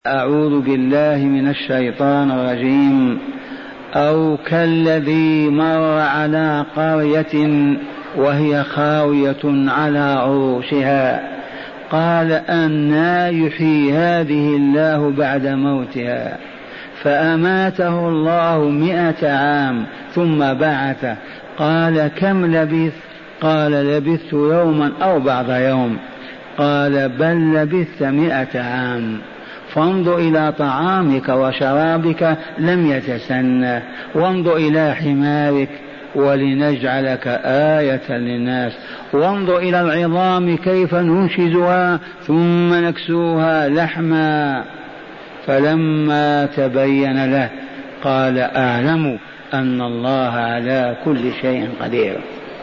أعوذ بالله من الشيطان الرجيم. أو كالذي مر على قرية وهي خاوية على عروشها قال أنى يحيي هذه الله بعد موتها فأماته الله 100 عام ثم بعثه قال كم لبثت؟ قال لبثت يوما أو بعض يوم. قال بل لبثت 100 عام. فانظر إلى طعامك وشرابك لم يتسنه، وانظر إلى حمارك ولنجعلك آية للناس، وانظر إلى العظام كيف ننشزها ثم نكسوها لحما. فلما تبين له قال أعلم أن الله على كل شيء قدير.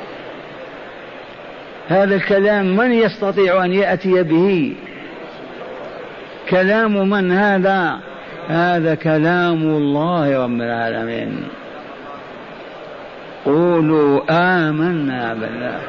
هذا الكلام من يستطيع أن يأتي به؟ كلام من هذا؟ هذا كلام الله رب العالمين. قولوا آمنا بالله.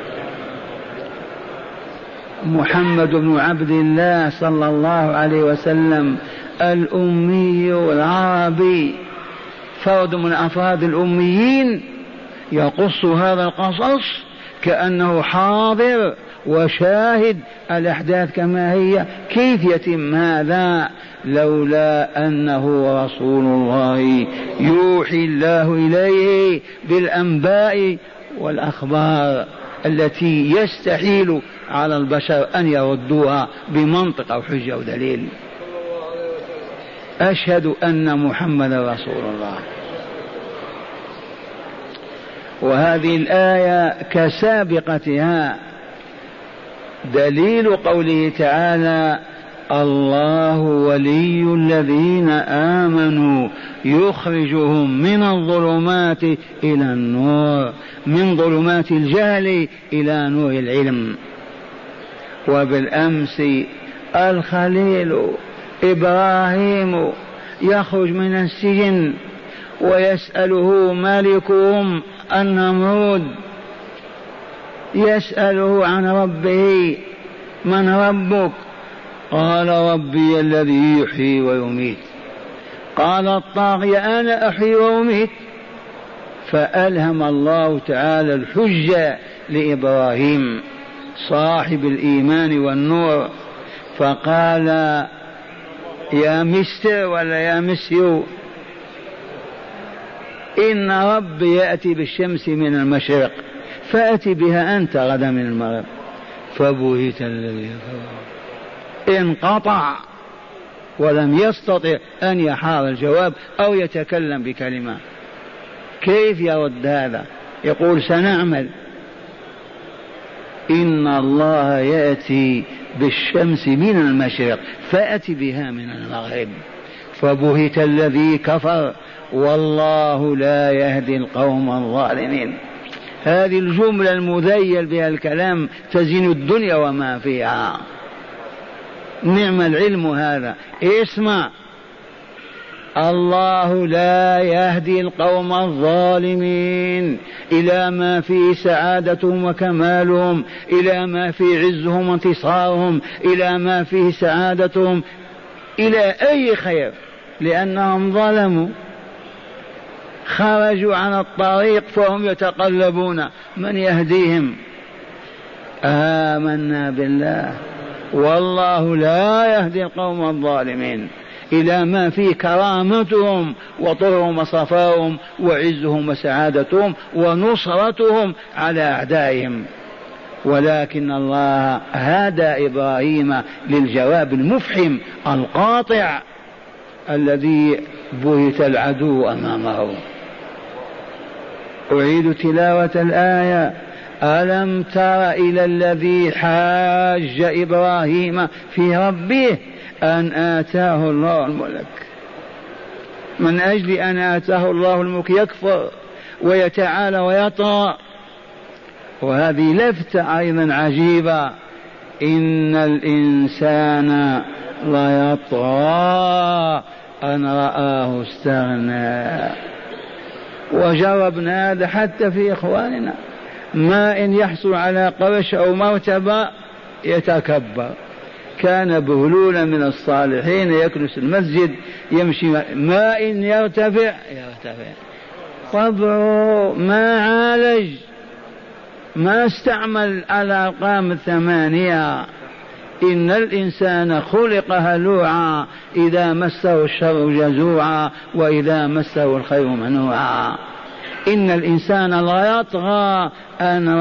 محمد بن عبد الله صلى الله عليه وسلم الأمي العربي، فرد من أفراد الأميين، يقص هذا القصص كأنه حاضر وشاهد الأحداث كما هي. كيف يتم هذا لولا أنه رسول الله يوحي الله إليه بالأنباء والأخبار التي يستحيل على البشر أن يردوها بمنطق أو حجة أو دليل. أشهد أن محمد رسول الله. وهذه الآية كسابقتها دليل قوله تعالى الله ولي الذين آمنوا يخرجهم من الظلمات إلى النور، من ظلمات الجهل إلى نور العلم. وبالأمس الخليل إبراهيم يخرج من السجن ويسأله مالكهم النمرود، يسأله عن ربه من ربك؟ قال ربي الذي يحيي ويميت. قال الطاغية أنا أحيي وأميت. فألهم الله تعالى الحجة لإبراهيم صاحب الإيمان والنور، فقال يا مستر ولا يا مسيو إن ربي يأتي بالشمس من المشرق فأتي بها أنت غدا من المغرب. فبهت الذي انقطع ولم يستطع أن يحار الجواب أو يتكلم بكلمة. كيف يرد هذا؟ يقول سنعمل. إن الله يأتي بالشمس من المشرق فأتي بها من المغرب. فبهت الذي كفر والله لا يهدي القوم الظالمين. هذه الجملة المذيل بها الكلام تزين الدنيا وما فيها. نعم العلم هذا. اسمع، الله لا يهدي القوم الظالمين إلى ما فيه سعادتهم وكمالهم، إلى ما فيه عزهم وانتصارهم، إلى ما فيه سعادتهم، إلى أي خير، لأنهم ظلموا خرجوا عن الطريق فهم يتقلبون. من يهديهم؟ آمنا بالله والله لا يهدي القوم الظالمين إلى ما فيه كرامتهم وطهرهم وصفاهم وعزهم وسعادتهم ونصرتهم على أعدائهم. ولكن الله هدى إبراهيم للجواب المفحم القاطع الذي بهت العدو أمامه. أعيد تلاوة الآية. ألم تر إلى الذي حاج إبراهيم في ربه أن آتاه الله الملك. من أجل أن آتاه الله الملك يكفر ويتعالى ويطغى. وهذه لفتة أيضا عجيبة. إن الإنسان ليطغى أن رآه استغنى. وجربنا هذا حتى في إخواننا. ما إن يحصل على قرش أو مرتبة يتكبر، كان بهلولا من الصالحين يكنس المسجد يمشي ما إن يرتفع طبعه ما عالج، ما استعمل الأرقام 8. إن الإنسان خلق هلوعا إذا مسه الشر جزوعا وإذا مسه الخير منوعا. إن الإنسان لا يطغى أن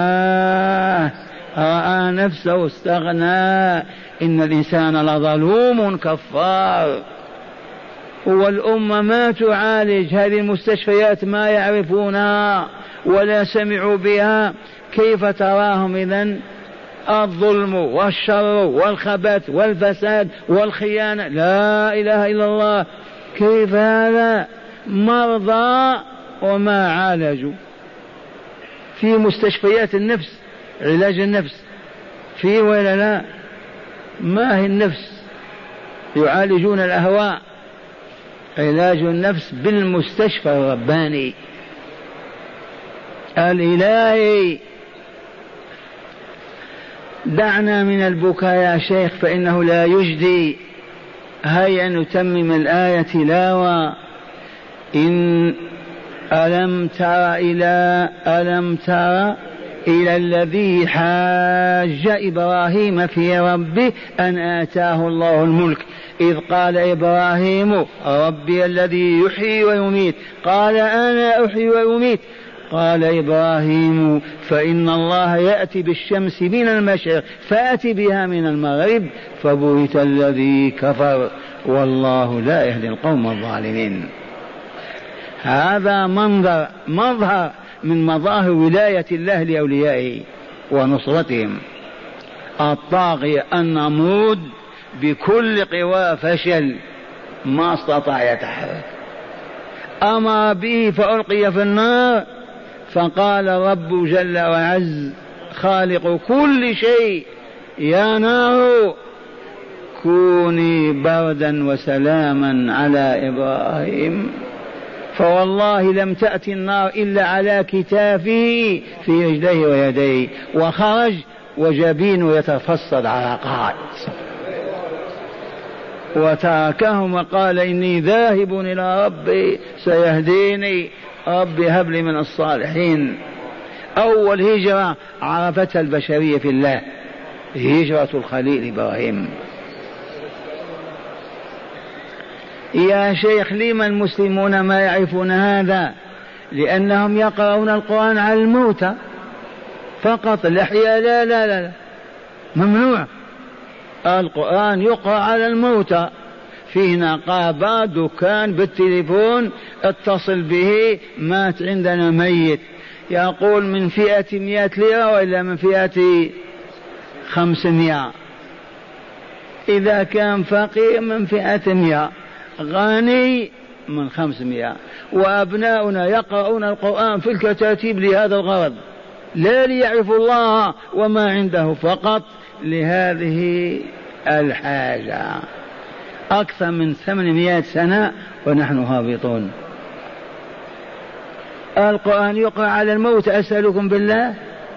رأى نفسه استغنى. إن الإنسان لظلوم كفار. والأمة ما تعالج هذه المستشفيات، ما يعرفونها ولا سمعوا بها. كيف تراهم إذن؟ الظلم والشر والخبث والفساد والخيانة، لا إله إلا الله. كيف هذا؟ مرضى وما عالجوا. في مستشفيات النفس علاج النفس فيه ولا لا؟ ما هي النفس؟ يعالجون الأهواء. علاج النفس بالمستشفى الرباني الإلهي. دعنا من البكاء يا شيخ فإنه لا يجدي. هيا نتمم الآية تلاوة. ألم تر إلى الذي حاج إبراهيم في ربه أن آتاه الله الملك إذ قال إبراهيم ربي الذي يحيي ويميت قال أنا أحيي ويميت قال إبراهيم فإن الله يأتي بالشمس من المشرق فأتي بها من المغرب فبهت الذي كفر والله لا يهدي القوم الظالمين. هذا مظهر من مظاهر ولاية الله لأوليائه ونصرتهم. الطاغية النمرود بكل قوى فشل، ما استطاع يتحرك. أمر به فألقي في النار، فقال رب جل وعز خالق كل شيء يا نار كوني بردا وسلاما على إبراهيم. فوالله لم تأتي النار إلا على كتافه في رجليه ويديه، وخرج وجبينه يتفصد عرقات، وتركهم وقال إني ذاهب إلى ربي سيهديني ربي هب لي من الصالحين. أول هجرة عرفتها البشرية في الله هجرة الخليل إبراهيم. يا شيخ لما المسلمون ما يعرفون هذا؟ لأنهم يقرؤون القرآن على الموتى فقط، الأحياء لا لا لا ممنوع. القرآن يقرأ على الموتى. فيه نقابة دكان بالتليفون اتصل به مات عندنا ميت، يقول من فئة 100 ليرة وإلا من فئة 500. إذا كان فقير من فئة 100، غني من 500. وأبناؤنا يقرؤون القرآن في الكتاتيب لهذا الغرض، لا ليعرفوا الله وما عنده، فقط لهذه الحاجة. أكثر من 800 سنة ونحن هابطون. القرآن يقرأ على الموت. أسألكم بالله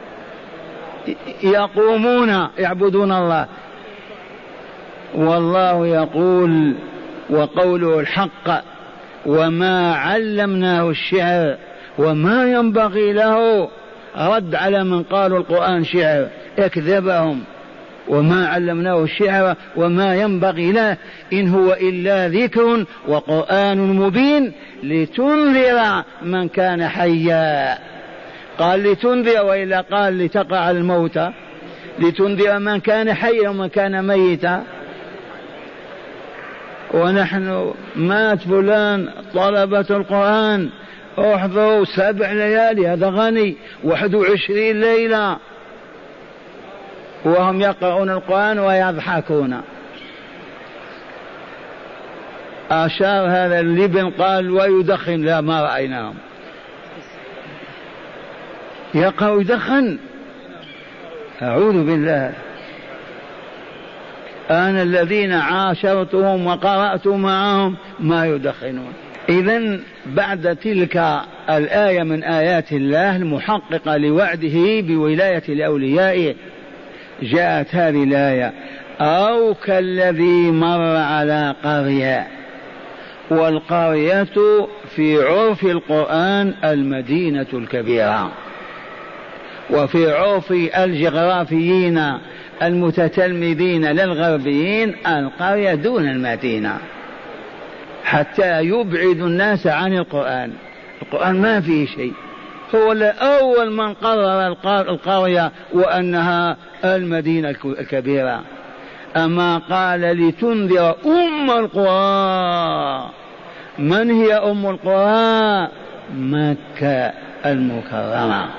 يقومون يعبدون الله. والله يقول وقوله الحق وما علمناه الشعر وما ينبغي له. رد على من قالوا القرآن شعر، اكذبهم. وما علمناه الشعر وما ينبغي له إن هو إلا ذكر وقرآن مبين لتنذر من كان حيا. قال لتنذر وإلا قال لتقع على الموتى، لتنذر من كان حيا ومن كان ميتا. ونحن مات فلان طلبة القرآن احضروا 7 ليالي، هذا غني 21 ليلة وهم يقرؤون القرآن ويضحكون. أشار هذا اللبن قال ويدخن، لا ما رأيناهم. يقرأ يدخن، أعوذ بالله. أنا الذين عاشرتهم وقرأت معهم ما يدخنون. إذن بعد تلك الآية من آيات الله المحققة لوعده بولاية الأولياء جاءت هذه الآية أو كالذي مر على قرية. والقرية في عرف القرآن المدينة الكبيرة، وفي عرف الجغرافيين المتتلمذين للغربيين القرية دون المدينة، حتى يبعد الناس عن القرآن. القرآن ما فيه شيء، هو أول من قرر القرية وأنها المدينة الكبيرة. أما قال لتنذر أم القرى. من هي أم القرى؟ مكة المكرمة.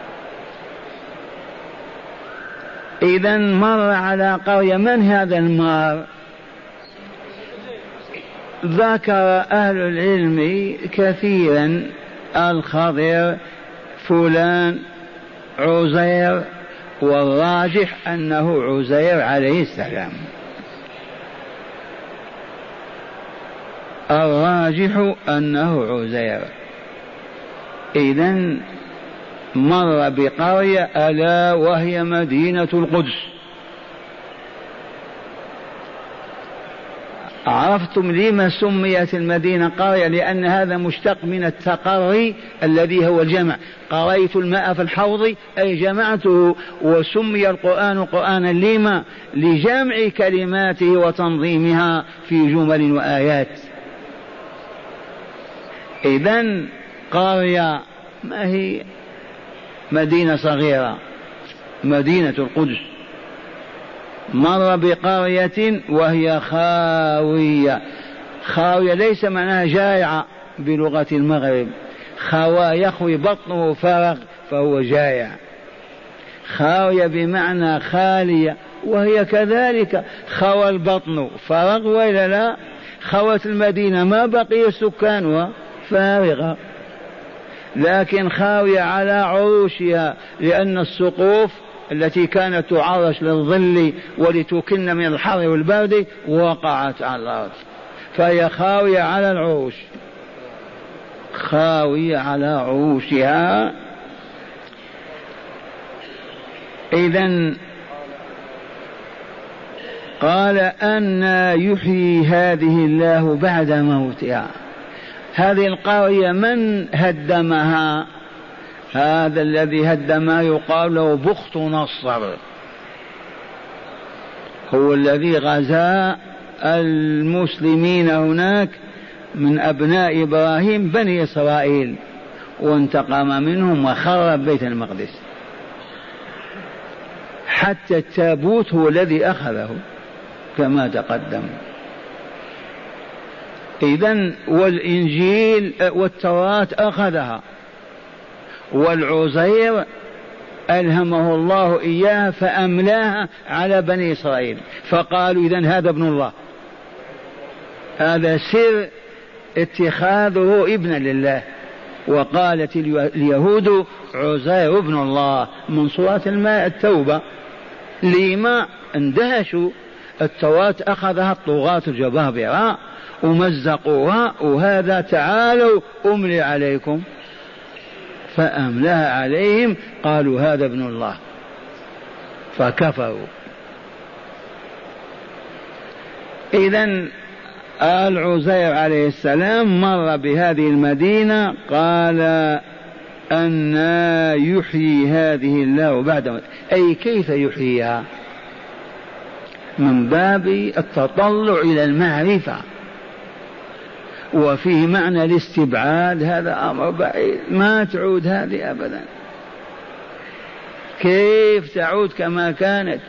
إذا مر على قرية. من هذا المار؟ ذكر أهل العلم كثيرا، الخضر، فلان، عزير، والراجح أنه عزير عليه السلام. الراجح أنه عزير. إذن مر بقرية ألا وهي مدينة القدس. عرفتم لما سميت المدينة قرية؟ لأن هذا مشتق من التقري الذي هو الجمع. قريت الماء في الحوض أي جمعته. وسمي القرآن قرآنا لما؟ لجمع كلماته وتنظيمها في جمل وآيات. إذن قرية ما هي مدينة صغيرة، مدينة القدس. مر بقرية وهي خاوية. خاوية ليس معناها جائعة بلغة المغرب. خوى يخوي بطنه فرغ فهو جائع. خاوية بمعنى خالية، وهي كذلك خوى البطن فرغ وإلا لا. خوت المدينة ما بقي سكانها، فارغة. لكن خاوية على عروشها، لأن السقوف التي كانت تعرش للظل ولتكن من الحر والبرد وقعت على الأرض، فهي خاوية على العروش، خاوية على عروشها. إذن قال أن يحيي هذه الله بعد موتها. هذه القرية من هدمها؟ هذا الذي هدمها يقال له بخت نصر، هو الذي غزا المسلمين هناك من أبناء إبراهيم بني إسرائيل، وانتقم منهم وخرب بيت المقدس. حتى التابوت هو الذي أخذه كما تقدم. إذن والإنجيل والتوراة أخذها، والعزير ألهمه الله إياها فأملاها على بني إسرائيل، فقالوا إذن هذا ابن الله. هذا سر اتخاذه ابنا لله. وقالت اليهود عزير ابن الله من سورة الماء التوبة. لما اندهشوا؟ التوراة أخذها الطغاة الجبابرة ومزقوها، وهذا تعالوا أملي عليكم، فأملاها عليهم، قالوا هذا ابن الله فكفروا. إذن العزير عليه السلام مر بهذه المدينة، قال أن يحيي هذه الله بعد، أي كيف يحييها؟ من باب التطلع إلى المعرفة، وفيه معنى الاستبعاد. هذا أمر بعيد، ما تعود هذه أبدا. كيف تعود كما كانت؟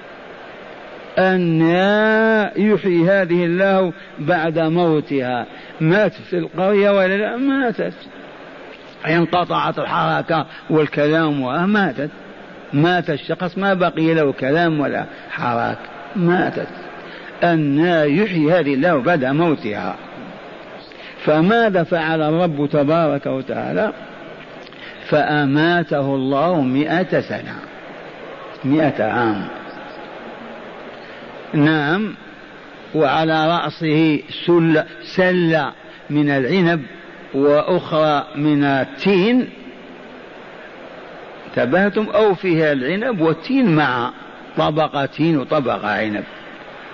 أن يحيي هذه الله بعد موتها. ماتت في القرية ولا لا؟ ماتت، انقطعت الحركة والكلام وماتت. مات الشخص ما بقي له كلام ولا حركة، ماتت. أن يحيي هذه الله بعد موتها. فماذا فعل الرب تبارك وتعالى؟ فأماته الله 100 سنة، 100 عام. نعم. وعلى رأسه سلة من العنب وأخرى من التين، انتبهتم؟ أو فيها العنب والتين مع طبقة تين وطبقة عنب.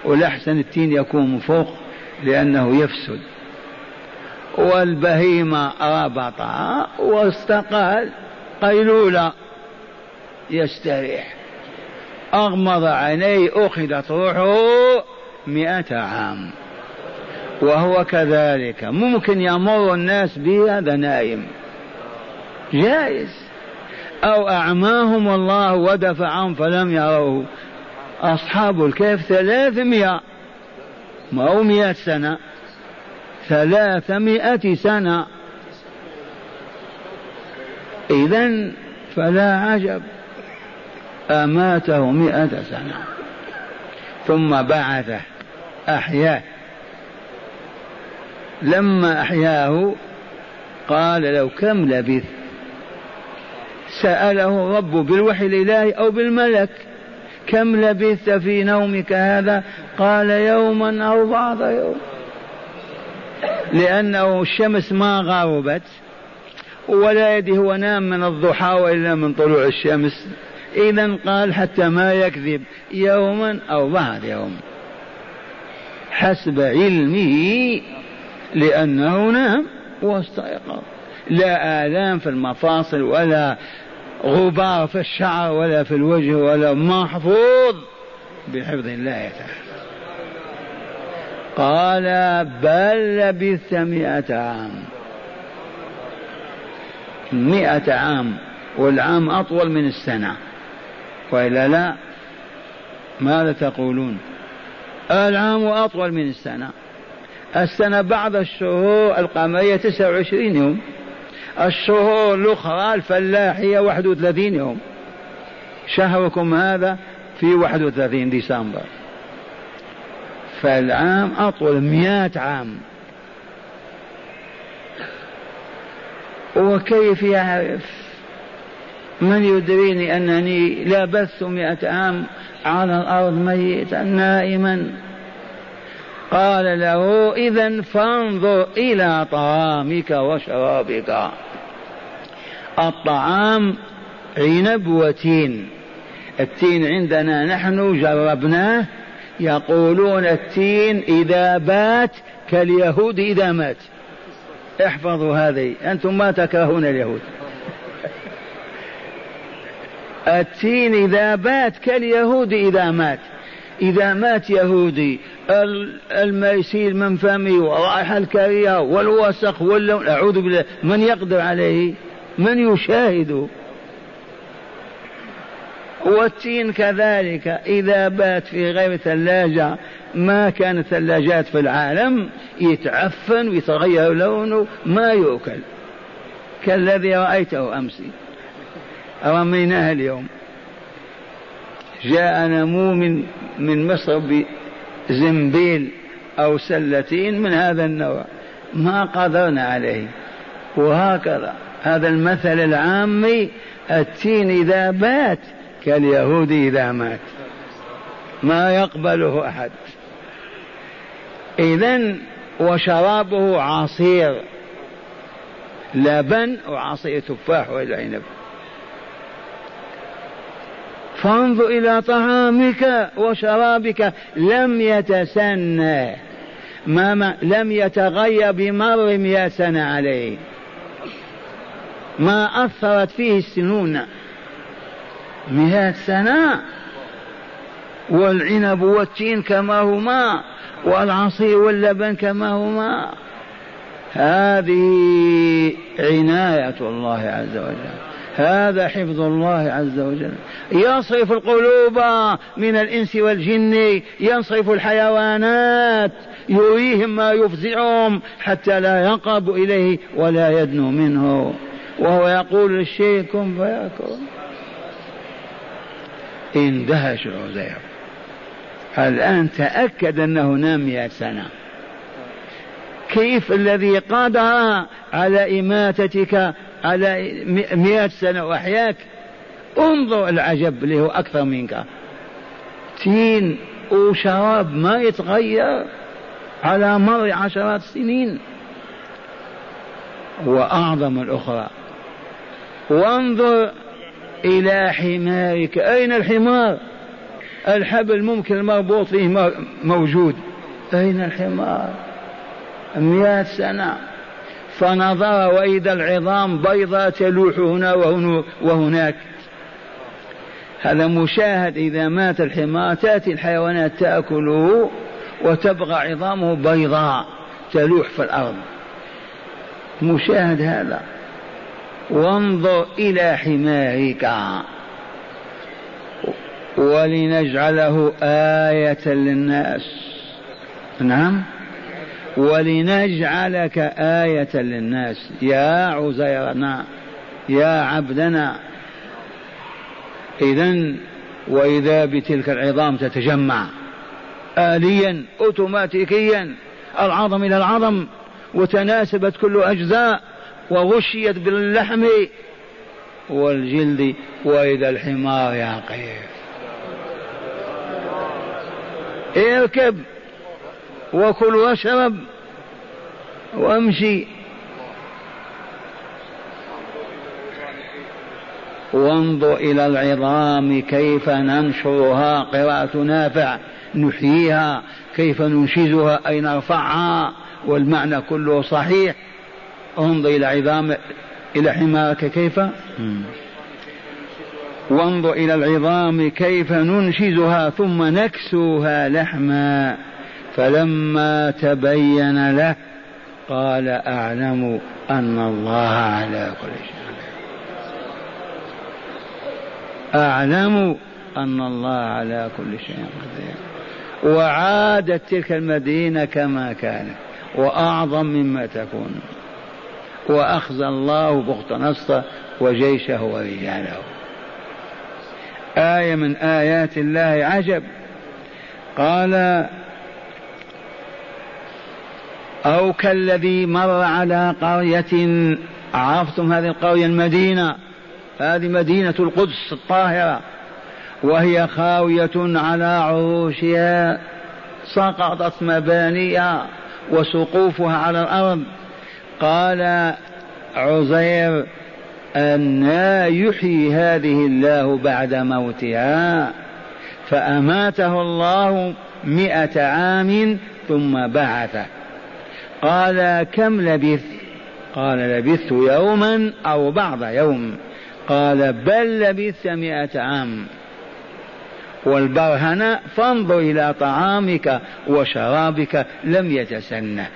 والأحسن التين يكون من فوق لأنه يفسد. والبهيمة ربطها واستقال قيلولة يستريح، أغمض عينيه أخذت روحه 100 عام. وهو كذلك ممكن يمر الناس به هذا نائم جائز، أو أعماهم الله ودفعهم فلم يروه. أصحاب الكهف 300 ما هو 100 سنة، 300 سنة. إذن فلا عجب أماته 100 سنة ثم بعثه أحياه. لما أحياه قال له كم لبثت؟ سأله رب بالوحي الإلهي أو بالملك كم لبثت في نومك هذا؟ قال يوما أو بعض يوم، لأنه الشمس ما غربت ولا يدري هو نام من الضحى وإلا من طلوع الشمس. إذن قال حتى ما يكذب يوما أو بعض يوم حسب علمه، لأنه نام واستيقظ. لا آلام في المفاصل ولا غبار في الشعر ولا في الوجه ولا، محفوظ بحفظ الله تعالى. قال بل لبثت 100 عام. 100 عام، والعام أطول من السنة، وإلا لا ماذا تقولون؟ العام أطول من السنة. السنة بعض الشهور القمرية 29 يوم، الشهور الأخرى الفلاحية 31 يوم. شهركم هذا في 31 ديسمبر، فالعام أطول 100 عام. وكيف يعرف؟ من يدريني أنني لبثت 100 عام على الأرض ميتا نائما؟ قال له إذن فانظر إلى طعامك وشرابك. الطعام عنب وتين. التين عندنا نحن جربناه، يقولون التين إذا بات كاليهود إذا مات. احفظوا هذه، أنتم ما تكرهون اليهود. التين إذا بات كاليهود إذا مات. إذا مات يهودي الماء يسيل من فمه ورائحة الكريه والوسخ واللون، أعوذ بالله، من يقدر عليه؟ من يشاهد؟ والتين كذلك إذا بات في غير ثلاجة، ما كانت ثلاجات في العالم، يتعفن ويتغير لونه، ما يؤكل، كالذي رأيته أمس رميناه اليوم. جاء نمو من مصر بزنبيل أو سلتين من هذا النوع، ما قدرنا عليه. وهكذا هذا المثل العامي، التين إذا بات كاليهود إذا مات، ما يقبله أحد. إذن وشرابه عصير لبن وعصير تفاح والعنب. فانظر إلى طعامك وشرابك لم يتسنى، لم يتغير بمر 100 سنة عليه، ما أثرت فيه السنون 100 سنة. والعنب والتين كما هما، والعصير واللبن كما هما. هذه عناية الله عز وجل، هذا حفظ الله عز وجل. يصرف القلوب من الإنس والجن، ينصرف الحيوانات، يريهم ما يفزعهم حتى لا يقرب إليه ولا يدنو منه، وهو يقول للشيء كن فيكون. اندهش عزير. الآن تأكد أنه نام 100 سنة. كيف الذي قدر على إماتتك على 100 سنة وأحياك؟ انظر العجب اللي هو أكثر منك. تين وشراب ما يتغير على مر 10 سنين. وأعظم الأخرى، وانظر إلى حمارك. أين الحمار؟ الحبل ممكن المربوط فيه موجود، أين الحمار؟ 100 سنة. فنظر وإذا العظام بيضاء تلوح هنا وهناك. هذا مشاهد، إذا مات الحمار تأتي الحيوانات تأكله وتبقى عظامه بيضاء تلوح في الأرض، مشاهد هذا. وانظر إلى حمارك ولنجعله آية للناس. نعم، ولنجعلك آية للناس يا عزيرنا يا عبدنا. إذن وإذا بتلك العظام تتجمع آليا أوتوماتيكيا، العظم إلى العظم، وتناسبت كل أجزاء وغشيت باللحم والجلد. وإذا الحمار يقف، اركب وكل واشرب وامشي. وانظر إلى العظام كيف ننشرها، قراءة نافع، نحييها، كيف ننشزها أي نرفعها، والمعنى كله صحيح. انظر إلى عظام، إلى حمارك كيف. وانظر إلى العظام كيف ننشزها ثم نكسوها لحما. فلما تبين له قال أعلم أن الله على كل شيء، أعلم أن الله على كل شيء قدير. وعادت تلك المدينة كما كانت وأعظم مما تكون، وأخزى الله بخت نصر وجيشه ورجاله. آية من آيات الله عجب. قال أو كالذي مر على قرية، عرفتم هذه القرية المدينة، هذه مدينة القدس الطاهرة، وهي خاوية على عروشها، سقطت مبانيها وسقوفها على الأرض. قال عزير أنى يحيي هذه الله بعد موتها؟ فأماته الله 100 عام ثم بعثه. قال كم لبثت؟ قال لبثت يوما أو بعض يوم. قال بل لبثت 100 عام. والبرهنة فانظر إلى طعامك وشرابك لم يتسنى.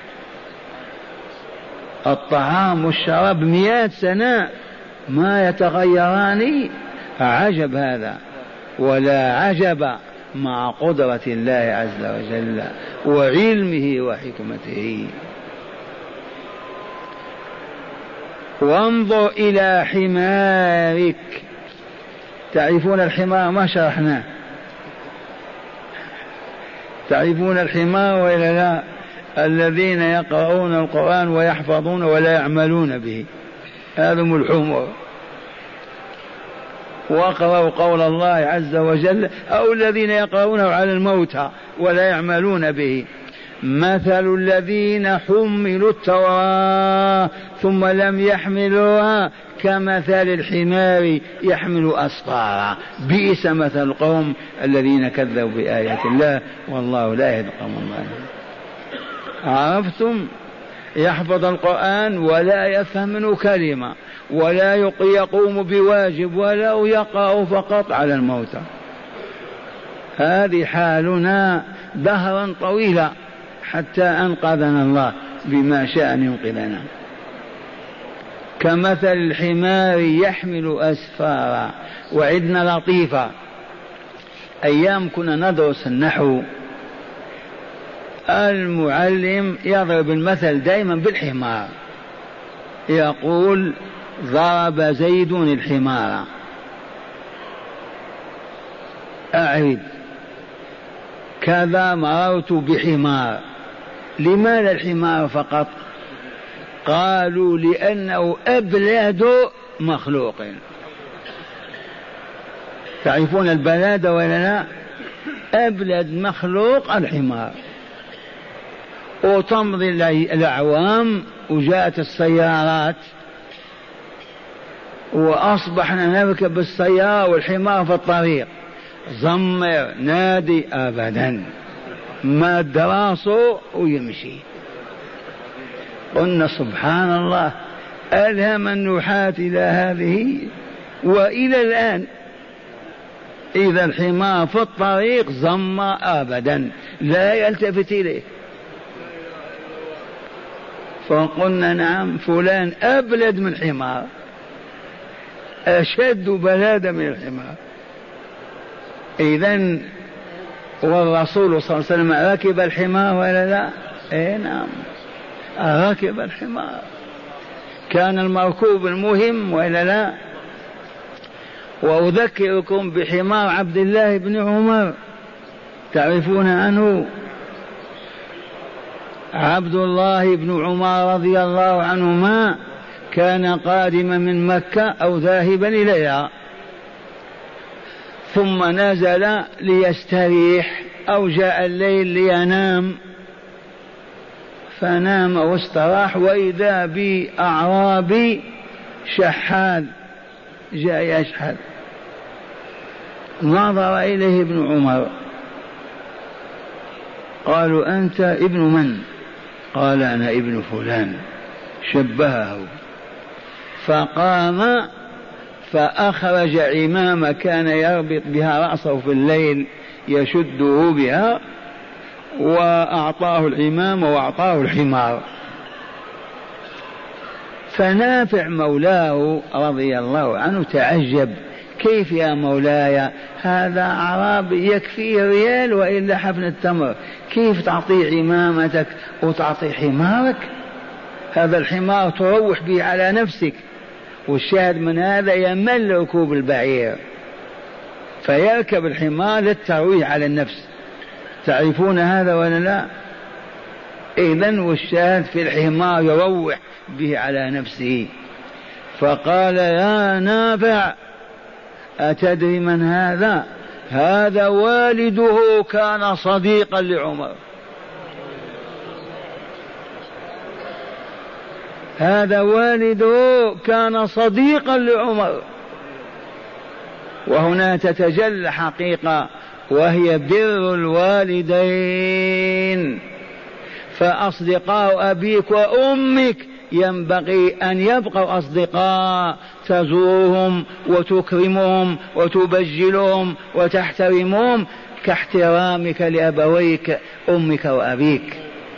الطعام والشراب 100 سنة ما يتغيران. عجب هذا، ولا عجب مع قدرة الله عز وجل وعلمه وحكمته. وانظر إلى حمارك. تعرفون الحمار؟ ما شرحناه. تعرفون الحمار وإلا لا؟ الذين يقرؤون القرآن ويحفظون ولا يعملون به، هذم الحمر. واقرأوا قول الله عز وجل أو الذين يقرؤونه على الموتى ولا يعملون به. مثل الذين حملوا التوراة ثم لم يحملوها كمثل الحمار يحمل أسفارا، بئس مثل القوم الذين كذبوا بآيات الله والله لا يهدي القوم الظالمين. عرفتم؟ يحفظ القرآن ولا يفهم منه كلمة، ولا يقوم بواجب، ولا يقرأ فقط على الموتى. هذه حالنا دهرا طويلا حتى أنقذنا الله بما شاء أن ينقذنا. كمثل الحمار يحمل أسفارا. وعدنا لطيفة، أيام كنا ندرس النحو، المعلم يضرب المثل دائما بالحمار، يقول ضرب زيد الحمار. أعد كذا مررت بحمار. لماذا الحمار فقط؟ قالوا لأنه أبلد مخلوق. تعرفون البلاد ولا لا؟ أبلد مخلوق الحمار. وتمضي الأعوام وجاءت السيارات وأصبحنا نركب السيارة والحمار في الطريق. زمر نادي أبدا، ما دراسه ويمشي. قلنا سبحان الله، ألهم النحاة إلى هذه وإلى الآن إذا الحمار في الطريق زم أبدا لا يلتفت إليه. فقلنا نعم فلان أبلد من الحمار، أشد بلادة من الحمار. إذن والرسول صلى الله عليه وسلم ركب الحمار ولا لا؟ إيه نعم ركب الحمار، كان المركوب المهم ولا لا؟ وأذكركم بحمار عبد الله بن عمر، تعرفون عنه؟ عبد الله بن عمر رضي الله عنهما كان قادما من مكة أو ذاهبا إليها، ثم نزل ليستريح أو جاء الليل لينام، فنام واستراح، وإذا بأعرابي شحاذ جاء يشحذ، نظر إليه ابن عمر، قالوا أنت ابن من؟ قال أنا ابن فلان، شبهه، فقام فأخرج عمامة كان يربط بها رأسه في الليل يشده بها، وأعطاه العمامة وأعطاه الحمار. فنافع مولاه رضي الله عنه تعجب، كيف يا مولاي هذا أعرابي يكفيه ريال وإلا حفنة تمر، كيف تعطيه عمامتك وتعطي حمارك؟ هذا الحمار تروح به على نفسك، والشاهد من هذا يمل ركوب البعير فيركب الحمار للترويح على النفس. تعرفون هذا ولا لا؟ إذن والشاهد في الحمار يروح به على نفسه. فقال يا نافع أتدري من هذا؟ هذا والده كان صديقا لعمر، هذا والده كان صديقا لعمر. وهنا تتجلى حقيقة وهي بر الوالدين، فأصدقاء أبيك وأمك ينبغي أن يبقوا أصدقاء، تزورهم وتكرمهم وتبجلهم وتحترمهم كاحترامك لأبويك أمك وأبيك.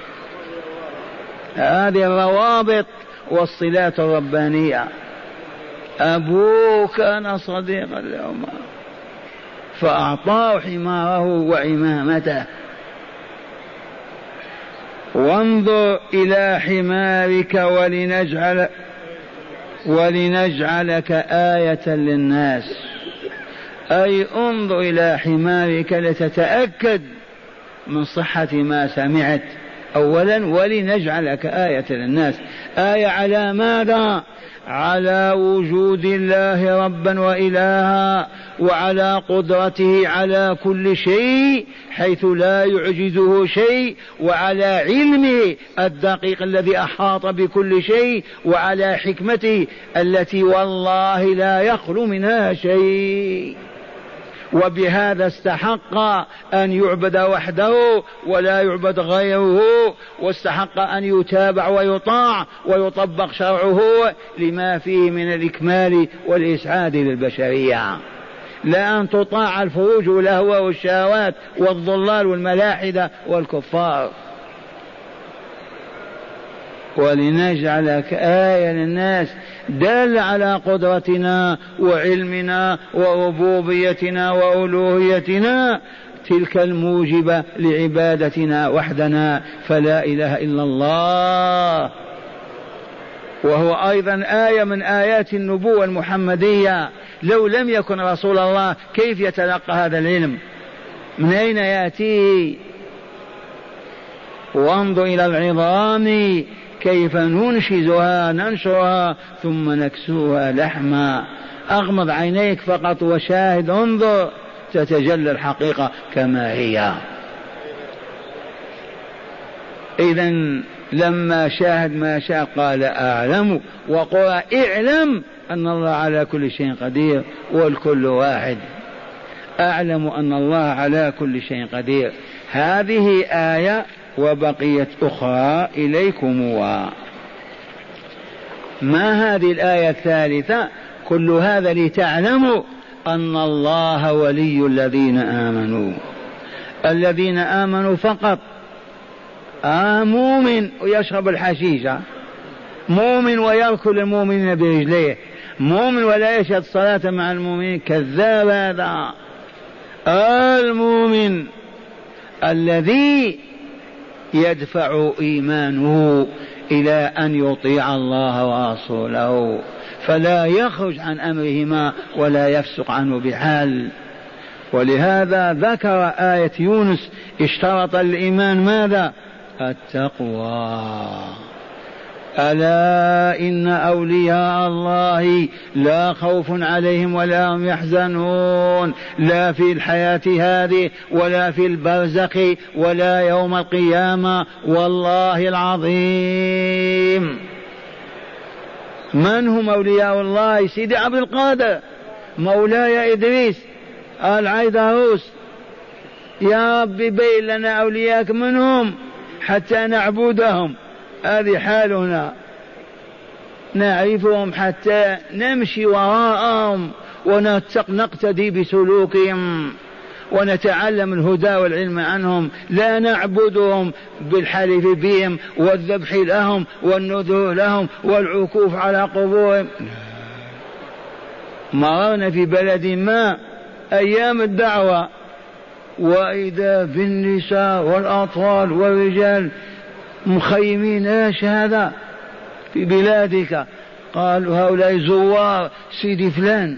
هذه الروابط والصلات الربانية. أبوه كان صديقا لعمر فأعطاه حماره وعمامته. وانظر إلى حمارك ولنجعلك آية للناس، أي انظر إلى حمارك لتتأكد من صحة ما سمعت. أولا ولنجعلك آية للناس، آية على ماذا؟ على وجود الله ربا وإلها، وعلى قدرته على كل شيء حيث لا يعجزه شيء، وعلى علمه الدقيق الذي أحاط بكل شيء، وعلى حكمته التي والله لا يخلو منها شيء. وبهذا استحق أن يعبد وحده ولا يعبد غيره، واستحق أن يتابع ويطاع ويطبق شرعه لما فيه من الإكمال والإسعاد للبشرية، لا أن تطاع الفروج والأهواء والشهوات والضلال والملاحدة والكفار. ولنجعلك آية للناس، دل على قدرتنا وعلمنا وربوبيتنا وألوهيتنا، تلك الموجبة لعبادتنا وحدنا، فلا إله إلا الله. وهو أيضا آية من آيات النبوة المحمدية. لو لم يكن رسول الله كيف يتلقى هذا العلم؟ من أين يأتيه؟ وانظر إلى العظام كيف ننشزها ننشرها ثم نكسوها لحما. أغمض عينيك فقط وشاهد، انظر تتجلى الحقيقة كما هي. إذن لما شاهد ما شاء قال أعلم، وقل اعلم أن الله على كل شيء قدير والكل واحد. أعلم أن الله على كل شيء قدير. هذه آية وبقيت أخرى إليكم. ما هذه الآية الثالثة؟ كل هذا لتعلموا أن الله ولي الذين آمنوا. الذين آمنوا فقط. مؤمن ويشرب الحشيشة، مؤمن ويركل المؤمنين برجليه، مؤمن ولا يشهد صلاة مع المؤمنين، كذاب هذا. المؤمن الذي يدفع إيمانه إلى أن يطيع الله ورسوله فلا يخرج عن أمرهما ولا يفسق عنه بحال. ولهذا ذكر آية يونس اشترط الإيمان ماذا؟ التقوى. ألا إن أولياء الله لا خوف عليهم ولا هم يحزنون، لا في الحياة هذه ولا في البرزخ ولا يوم القيامة، والله العظيم. من هم أولياء الله؟ سيدي عبد القادر، مولاي إدريس، العيدروس. يا رب بين لنا أولياءك منهم حتى نعبدهم. هذه حالنا، نعرفهم حتى نمشي وراءهم ونقتدي بسلوكهم ونتعلم الهدى والعلم عنهم، لا نعبدهم بالحلف بهم والذبح لهم والنذور لهم والعكوف على قبورهم. مررنا في بلد ما أيام الدعوة وإذا بالنساء والأطفال والرجال مخيمين. ايش هذا في بلادك؟ قالوا هؤلاء زوار سيدي فلان،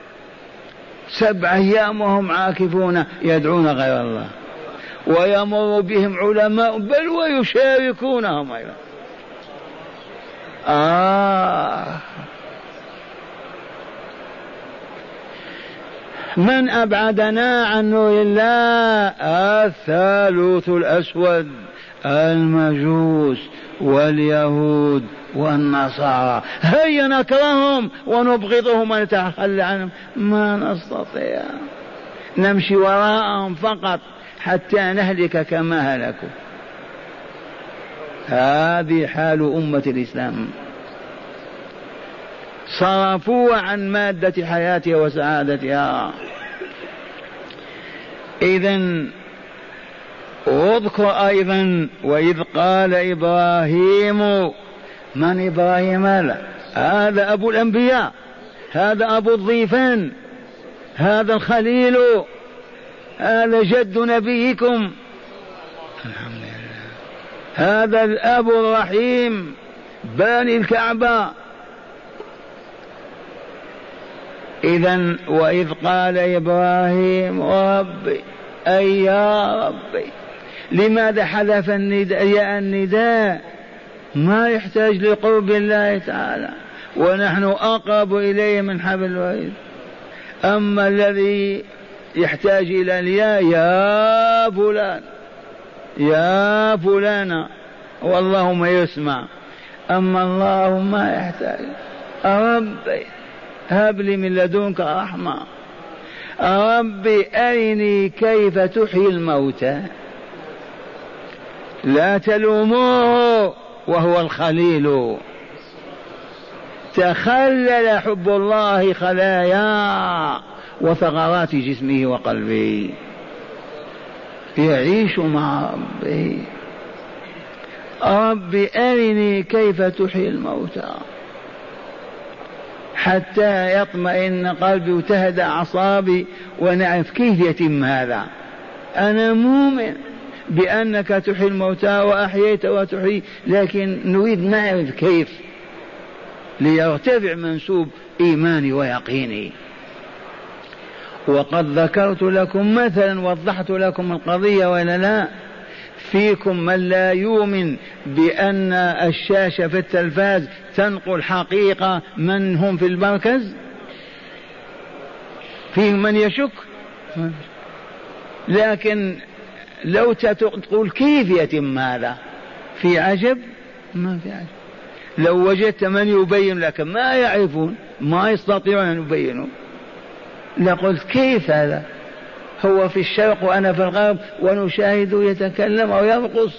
7 أيام وهم عاكفون يدعون غير الله، ويمر بهم علماء بل ويشاركونهم أيضا. من أبعدنا عن نور الله؟ الثالوث الأسود، المجوس واليهود والنصارى. هيا نكرههم ونبغضهم ونتخلى عنهم، ما نستطيع، نمشي وراءهم فقط حتى نهلك كما هلكوا. هذه حال أمة الإسلام، صرفوا عن مادة حياتها وسعادتها. إذن اذكر أيضا وإذ قال إبراهيم. من إبراهيم هذا؟ هذا أبو الأنبياء، هذا أبو الضيفان، هذا الخليل، هذا جد نبيكم، الحمد لله، هذا الأب الرحيم باني الكعبة. إذن وإذ قال إبراهيم ربي أي يا ربي. لماذا حذف النداء؟ ما يحتاج لقرب الله تعالى، ونحن أقرب إليه من حبل الوريد. أما الذي يحتاج إلى الياء، يا فلان يا فلانة، والله ما يسمع. أما الله ما يحتاج. ربي هب لي من لدنك رحمة، ربي أرني كيف تحيي الموتى. لا تلوموه وهو الخليل، تخلل حب الله خلايا وثغرات جسمه وقلبه، يعيش مع ربه. ربي أرني كيف تحيي الموتى حتى يطمئن قلبي وتهدأ أعصابي ونعرف كيف يتم هذا. أنا مؤمن بأنك تحيي الموتى وأحييت وتحيي، لكن نريد نعرف كيف ليرتفع منسوب إيماني ويقيني. وقد ذكرت لكم مثلا، وضحت لكم القضية ولا لا؟ فيكم من لا يؤمن بأن الشاشة في التلفاز تنقل حقيقة من هم في المركز؟ فيهم من يشك، لكن لو تقول كيف يتم هذا؟ في عجب؟ ما في عجب. لو وجدت من يبين لك ما يعرفون، ما يستطيعون أن يبينوا، لقلت كيف هذا؟ هو في الشرق وأنا في الغرب ونشاهد يتكلم أو يرقص.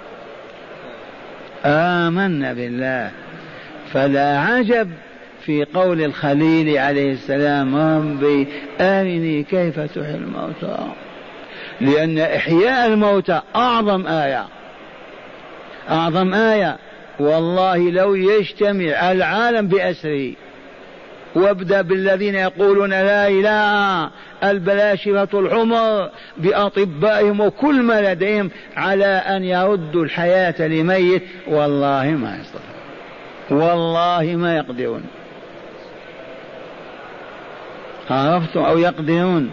آمنا بالله. فلا عجب في قول الخليل عليه السلام ربي أرني كيف تحيي الموتى، لأن إحياء الموتى أعظم آية، أعظم آية. والله لو يجتمع العالم بأسره، وابدأ بالذين يقولون لا إله، البلاشفة الحمر بأطبائهم وكل ما لديهم على أن يردوا الحياة لميت، والله ما يستطيعون، والله ما يقدرون. عرفتم أو يقدرون؟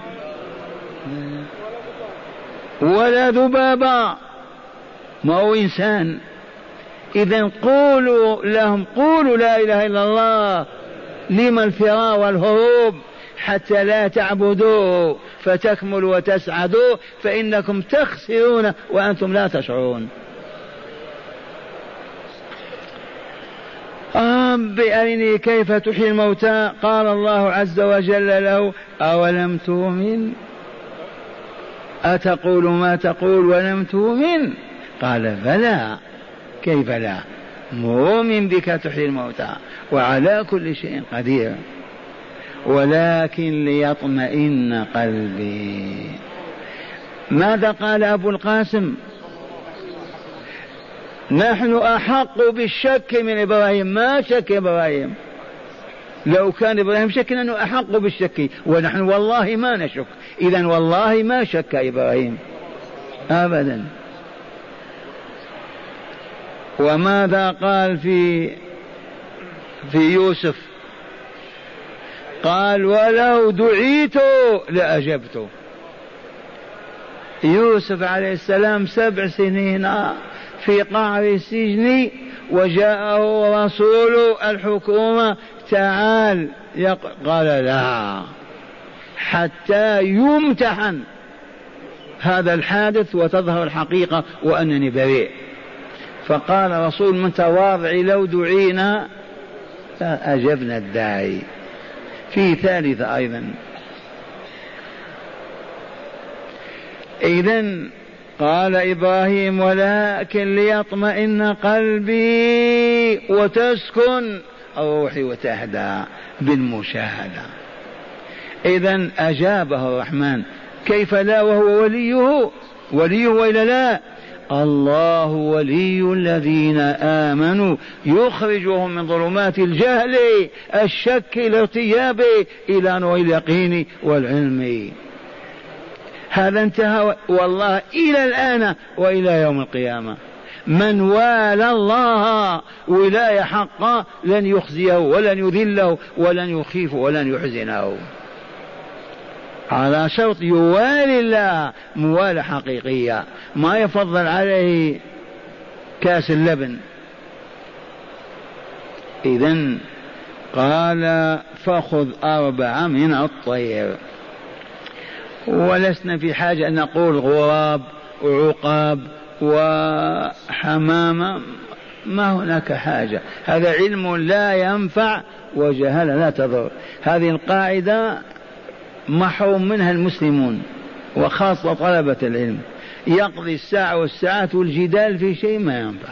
ولا ذبابا، ما هو إنسان. إذن قولوا لهم قولوا لا إله إلا الله، لما الفرار والهروب؟ حتى لا تعبدوا فتكملوا وتسعدوا، فإنكم تخسرون وأنتم لا تشعرون. بأرني كيف تحيي الموتى. قال الله عز وجل له أولم تؤمن؟ أتقول ما تقول ولم تؤمن؟ قال بلى. كيف لا؟ مؤمن بك تحيي الموتى وعلى كل شيء قدير، ولكن ليطمئن قلبي. ماذا قال أبو القاسم؟ نحن أحق بالشك من إبراهيم، ما شك إبراهيم. لو كان إبراهيم شك نحن أحق بالشك، ونحن والله ما نشك. إذن والله ما شك إبراهيم أبدا. وماذا قال في يوسف؟ قال ولو دعيت لأجبت. يوسف عليه السلام 7 سنين في قعر السجن، وجاءه رسول الحكومة تعال، قال لا حتى يمتحن هذا الحادث وتظهر الحقيقة وأنني بريء. فقال رسول من تواضع لو دعينا أجبنا الداعي. في ثالثة أيضا. إذن قال إبراهيم ولكن ليطمئن قلبي وتسكن روحي وتهدى بالمشاهدة. إذن أجابه الرحمن. كيف لا وهو وليه وإلا لا؟ الله ولي الذين آمنوا يخرجهم من ظلمات الجهل الشك الارتياب إلى نور اليقين والعلم. هذا انتهى والله إلى الآن وإلى يوم القيامة. من والى الله ولاية حقا لن يخزيه ولن يذله ولن يخيفه ولن يحزنه، على شرط يوالي الله موالة حقيقية، ما يفضل عليه كاس اللبن. إذن قال فخذ 4 من الطير. ولسنا في حاجة أن نقول غراب وعقاب وحمامة، ما هناك حاجة. هذا علم لا ينفع وجهالة لا تضر. هذه القاعدة محروم منها المسلمون وخاصة طلبة العلم. يقضي الساعة والساعات والجدال في شيء ما ينفع.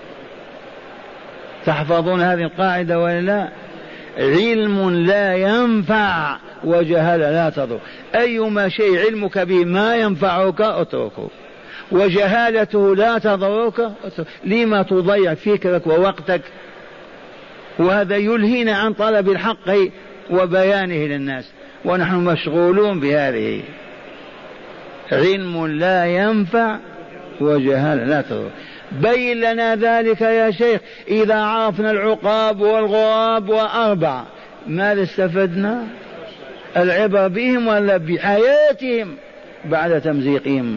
تحفظون هذه القاعدة ولا لا؟ علم لا ينفع وجهالة لا تضر. أيما شيء علمك به ما ينفعك اتركه، وجهالته لا تضرك لما تضيع فكرك ووقتك؟ وهذا يلهينا عن طلب الحق وبيانه للناس، ونحن مشغولون بهذه. علم لا ينفع وجهالة لا تضر. بين لنا ذلك يا شيخ. إذا عرفنا العقاب والغراب و4 ماذا استفدنا؟ العبر بهم ولا بحياتهم بعد تمزيقهم؟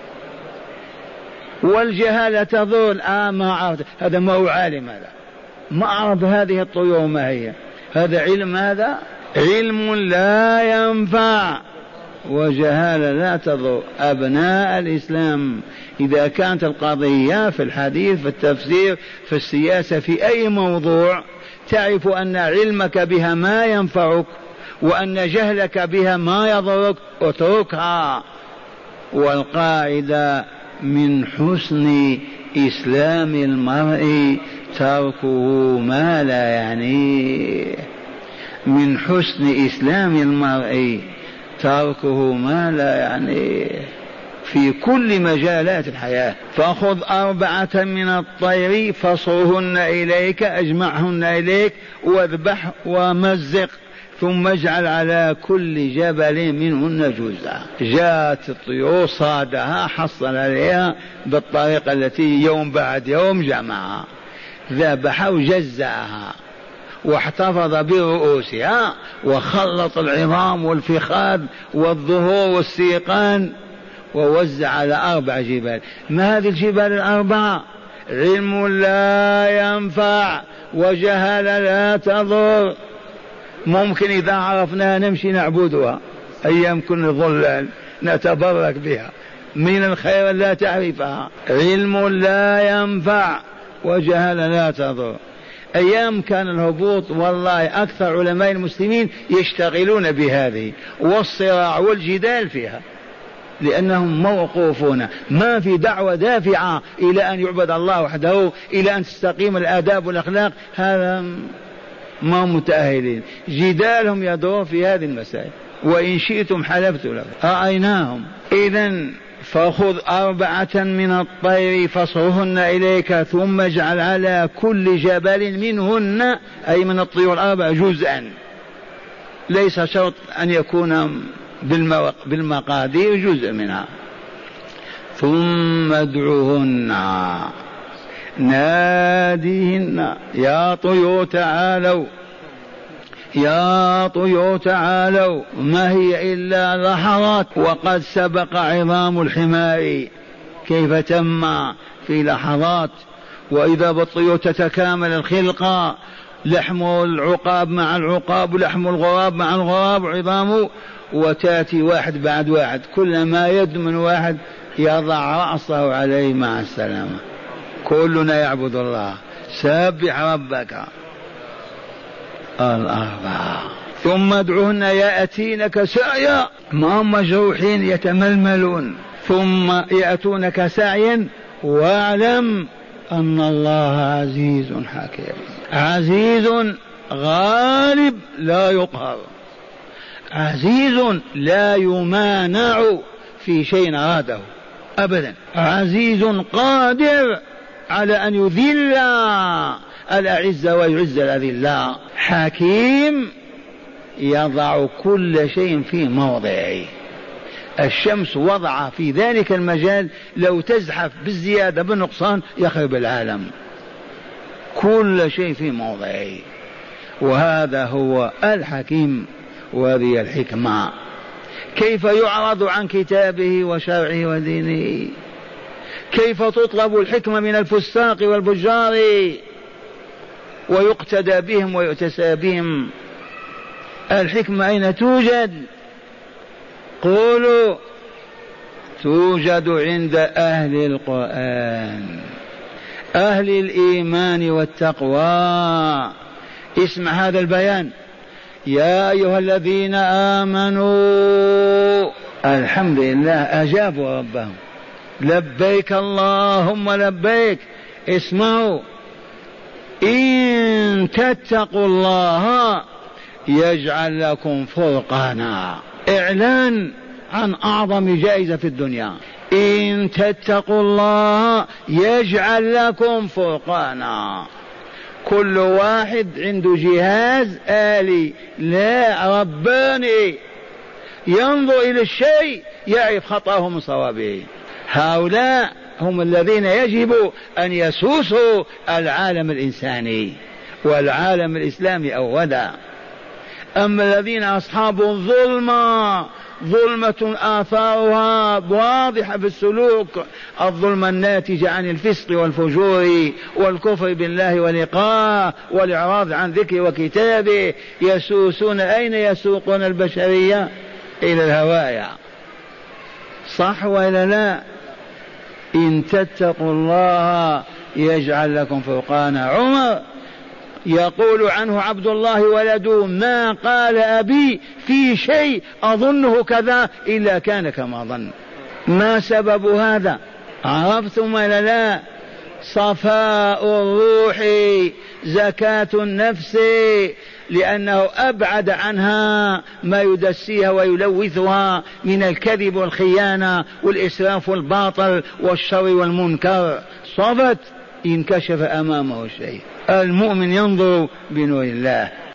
والجهالة تضر. ما عرفت هذا، ما هو عالم، هذا ما عرف هذه الطيور ما هي. هذا علم، هذا علم لا ينفع وجهالة لا تضر. أبناء الإسلام، إذا كانت القضية في الحديث في التفسير في السياسة في أي موضوع تعرف أن علمك بها ما ينفعك وأن جهلك بها ما يضرك اتركها. والقاعدة من حسن إسلام المرء تركه ما لا يعنيه. من حسن إسلام المرء تركه ما لا يعنيه في كل مجالات الحياة. فخذ 4 من الطير فصرهن إليك، أجمعهن إليك واذبح ومزق، ثم اجعل على كل جبل منهن جزءا. جاءت الطيور صادها، حصل عليها بالطريقة التي يوم بعد يوم جمعها، ذبح وجزعها واحتفظ برؤوسها وخلط العظام والفخاذ والظهور والسيقان ووزع على 4 جبال. ما هذه الجبال 4؟ علم لا ينفع وجهل لا تضر. ممكن إذا عرفناها نمشي نعبدها أيام كنا ظلال نتبرك بها، من الخير لا تعرفها. علم لا ينفع وجهل لا تضر. أيام كان الهبوط والله أكثر علماء المسلمين يشتغلون بهذه، والصراع والجدال فيها، لأنهم موقوفون. ما في دعوة دافعة إلى أن يعبد الله وحده، إلى أن تستقيم الآداب والأخلاق، هذا ما متأهلين. جدالهم يدور في هذه المسائل، وإن شئتم حلفت لكم رأيناهم. إذن فخذ 4 من الطير فصرهن إليك ثم اجعل على كل جبل منهن، أي من الطيور 4 جزءا، ليس شرط أن يكون بالمقادير، جزء منها. ثم ادعوهن ناديهن يا طيور تعالوا، يا طيور تعالوا. ما هي إلا لحظات وقد سبق عظام الحمار كيف تم في لحظات. وإذا بالطيور تتكامل الخلقة، لحم العقاب مع العقاب ولحم الغراب مع الغراب وعظامه، وتأتي واحد بعد واحد، كلما يد من واحد يضع رأسه عليه مع السلامة. كلنا يعبد الله. سبح ربك. 4. ثم ادعوهن يأتينك سعيا، ما هم مجروحين يتململون، ثم يأتونك سعيا، واعلم أن الله عزيز حكيم. عزيز غالب لا يقهر، عزيز لا يمانع في شيء أراده أبدا، عزيز قادر على أن يذل الأعزة ويعز الأذلاء، حكيم يضع كل شيء في موضعه. الشمس وضع في ذلك المجال، لو تزحف بالزيادة بالنقصان يخرب العالم. كل شيء في موضعه، وهذا هو الحكيم، وهذه الحكمة. كيف يعرض عن كتابه وشرعه ودينه؟ كيف تطلب الحكمة من الفساق والبجار ويقتدى بهم ويؤتسى بهم؟ الحكمة أين توجد؟ قولوا توجد عند أهل القرآن، أهل الإيمان والتقوى. اسمع هذا البيان: يا أيها الذين آمنوا. الحمد لله أجابوا ربهم، لبيك اللهم لبيك. اسمعوا: إن تتقوا الله يجعل لكم فرقانا. إعلان عن أعظم جائزة في الدنيا: إن تتقوا الله يجعل لكم فرقانا. كل واحد عنده جهاز آلي لا رباني ينظر إلى الشيء يعرف خطأه من صوابه. هؤلاء هم الذين يجب أن يسوسوا العالم الإنساني والعالم الإسلامي أولا. أما الذين أصحاب الظلمة، ظلمة آثارها واضحة في السلوك، الظلمة الناتجة عن الفسق والفجور والكفر بالله ولقاه والإعراض عن ذكره وكتابه، يسوسون. أين يسوقون البشرية؟ إلى الهوايا. صح ولا لا؟ إن تتقوا الله يجعل لكم فرقانا. عمر يقول عنه عبد الله ولده ما قال أبي في شيء أظنه كذا إلا كان كما ظن. ما سبب هذا؟ عرفتم ولا لا؟ صفاء الروح، زكاة النفس، لأنه أبعد عنها ما يدسيها ويلوثها من الكذب والخيانة والإسراف والباطل والشر والمنكر. صفت انكشف أمامه الشيء. المؤمن ينظر بنور الله.